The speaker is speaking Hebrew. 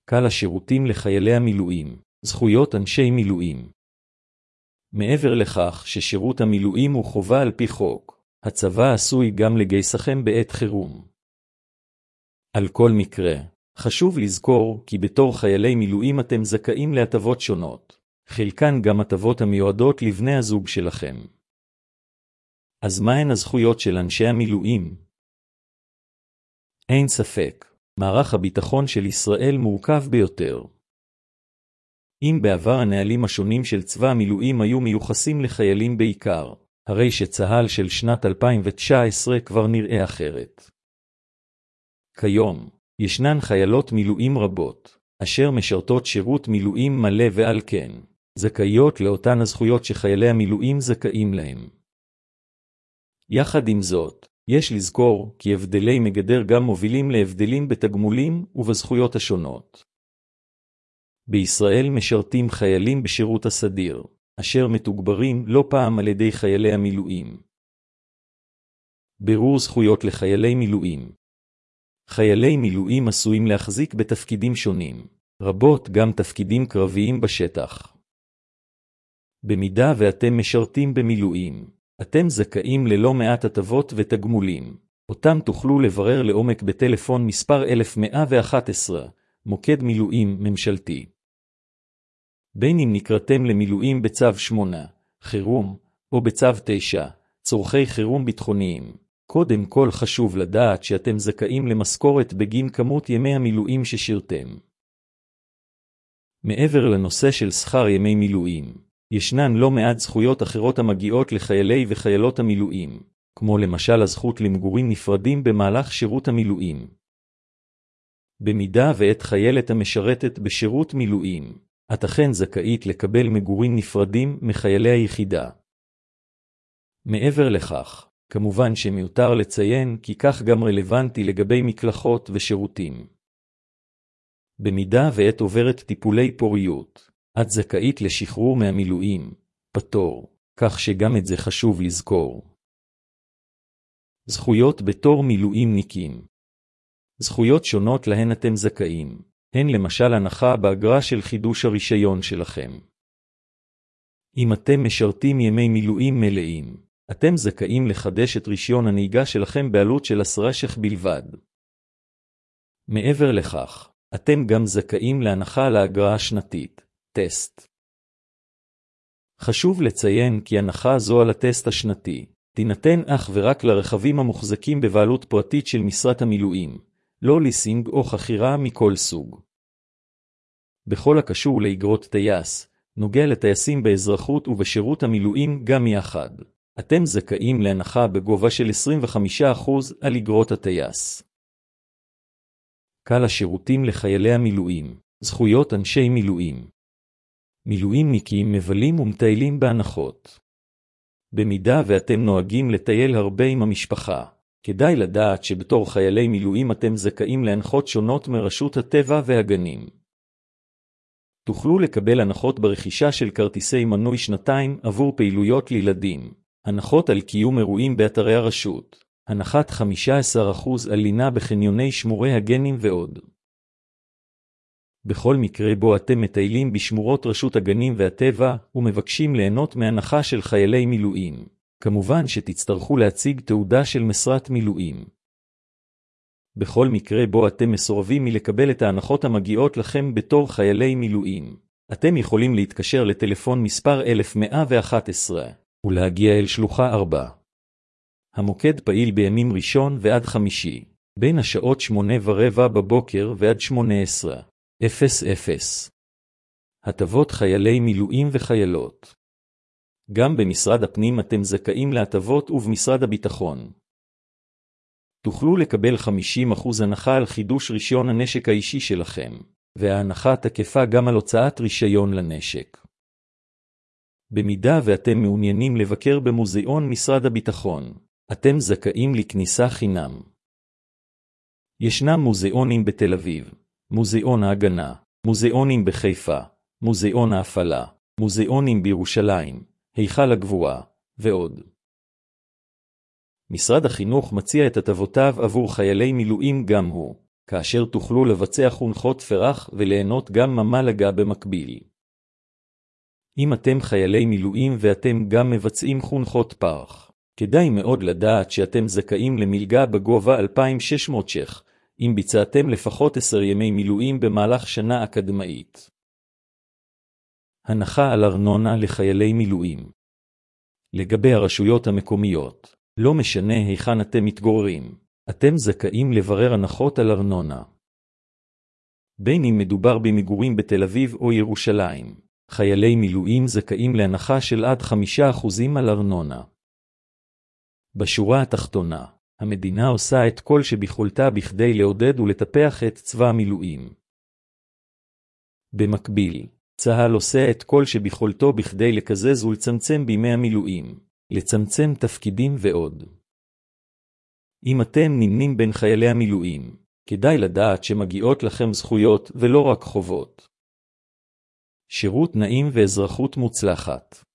קל השירותים לחיילי המילואים, זכויות אנשי מילואים. מעבר לכך ששירות המילואים הוא חובה על פי חוק, הצבא עשוי גם לגייסכם בעת חירום. על כל מקרה, חשוב לזכור כי בתור חיילי מילואים אתם זכאים להטבות שונות, חלקן גם הטבות המיועדות לבני הזוג שלכם. אז מהן הזכויות של אנשי המילואים? אין ספק, מערך הביטחון של ישראל מורכב ביותר. אם בעבר הנהלים השונים של צבא המילואים היו מיוחסים לחיילים בעיקר, הרי שצה"ל של שנת 2019 כבר נראה אחרת. כיום, ישנן חיילות מילואים רבות, אשר משרתות שירות מילואים מלא ועל כן, זכאיות לאותן הזכויות שחיילי המילואים זכאים להם. יחד עם זאת, יש לזכור כי הבדלי מגדר גם מובילים להבדלים בתגמולים ובזכויות השונות. בישראל משרתים חיילים בשירות הסדיר, אשר מתוגברים לא פעם על ידי חיילי המילואים. בירור זכויות לחיילי מילואים. חיילי מילואים עשויים להחזיק בתפקידים שונים, רבות גם תפקידים קרביים בשטח. במידה ואתם משרתים במילואים, אתם זכאים ללא מעט הטבות ותגמולים, אותם תוכלו לברר לעומק בטלפון מספר 1111, מוקד מילואים ממשלתי. בין אם נקראתם למילואים בצו 8, חירום, או בצו 9, צורכי חירום ביטחוניים, קודם כל חשוב לדעת שאתם זכאים למשכורת בגין כמות ימי המילואים ששירתם. מעבר לנושא של שכר ימי מילואים, ישנן לא מעט זכויות אחרות המגיעות לחיילי וחיילות המילואים, כמו למשל הזכות למגורים נפרדים במהלך שירות המילואים. במידה ואת חיילת המשרתת בשירות מילואים, את אכן זכאית לקבל מגורים נפרדים מחיילי היחידה. מעבר לכך, כמובן שמיותר לציין כי כך גם רלוונטי לגבי מקלחות ושירותים. במידה ואת עוברת טיפולי פוריות, את זכאית לשחרור מהמילואים, פטור, כך שגם את זה חשוב לזכור. זכויות בתור מילואימניקים. זכויות שונות להן אתם זכאים, הן למשל הנחה באגרה של חידוש הרישיון שלכם. אם אתם משרתים ימי מילואים מלאים, אתם זכאים לחדש את רישיון הנהיגה שלכם בעלות של 10 ש"ח בלבד. מעבר לכך, אתם גם זכאים להנחה על האגרה השנתית, טסט. חשוב לציין כי הנחה זו על הטסט השנתי תינתן אך ורק לרכבים המוחזקים בבעלות פרטית של משרת המילואים, לא ליסינג או חכירה מכל סוג. בכל הקשור לאגרות טייס, נוגע לטייסים באזרחות ובשירות המילואים גם יחד, אתם זכאים להנחה בגובה של 25% על אגרות הטייס. קל השירותים לחיילי המילואים, זכויות אנשי מילואים. מילואימניקים מבלים ומטיילים בהנחות. במידה ואתם נוהגים לטייל הרבה עם המשפחה, כדאי לדעת שבתור חיילי מילואים אתם זכאים להנחות שונות מרשות הטבע והגנים. תוכלו לקבל הנחות ברכישה של כרטיסי מנוי שנתיים עבור פעילויות לילדים, הנחות על קיום אירועים באתרי הרשות, הנחת 15% על לינה בחניוני שמורי הגנים ועוד. בכל מקרה בו אתם מטיילים בשמורות רשות הגנים והטבע ומבקשים ליהנות מהנחה של חיילי מילואים, כמובן שתצטרכו להציג תעודה של משרת מילואים. בכל מקרה בו אתם מסורבים מלקבל את ההנחות המגיעות לכם בתור חיילי מילואים, אתם יכולים להתקשר לטלפון מספר 1111 ולהגיע אל שלוחה 4. המוקד פעיל בימים ראשון ועד חמישי, בין השעות 8:15 בבוקר ועד 18:00. הטבות חיילי מילואים וחיילות. גם במשרד הפנים אתם זכאים להטבות ובמשרד הביטחון. תוכלו לקבל 50% הנחה על חידוש רישיון הנשק האישי שלכם, וההנחה תקפה גם על הוצאת רישיון לנשק. במידה ואתם מעוניינים לבקר במוזיאון משרד הביטחון, אתם זכאים לכניסה חינם. ישנם מוזיאונים בתל אביב, מוזיאון ההגנה, מוזיאונים בחיפה, מוזיאון ההפעלה, מוזיאונים בירושלים, היכל הגבורה, ועוד. משרד החינוך מציע את הטבותיו עבור חיילי מילואים גם הוא, כאשר תוכלו לבצע חונכות פרח וליהנות גם ממלגה במקביל. אם אתם חיילי מילואים ואתם גם מבצעים חונכות פרח, כדאי מאוד לדעת שאתם זכאים למלגה בגובה 2,600 ש"ח, אם ביצעתם לפחות 10 ימי מילואים במהלך שנה אקדמאית. הנחה על ארנונה לחיילי מילואים. לגבי הרשויות המקומיות, לא משנה היכן אתם מתגוררים, אתם זכאים לברר הנחות על ארנונה. בין אם מדובר במגורים בתל אביב או ירושלים, חיילי מילואים זכאים להנחה של עד 5% על ארנונה. בשורה התחתונה, המדינה עושה את כל שביכולתה בכדי לעודד ולטפח את צבא המילואים. במקביל, צה"ל עושה את כל שביכולתו בכדי לקזז ולצמצם בימי המילואים, לצמצם תפקידים ועוד. אם אתם נמנים בין חיילי המילואים, כדאי לדעת שמגיעות לכם זכויות ולא רק חובות. שירות נעים ואזרחות מוצלחת.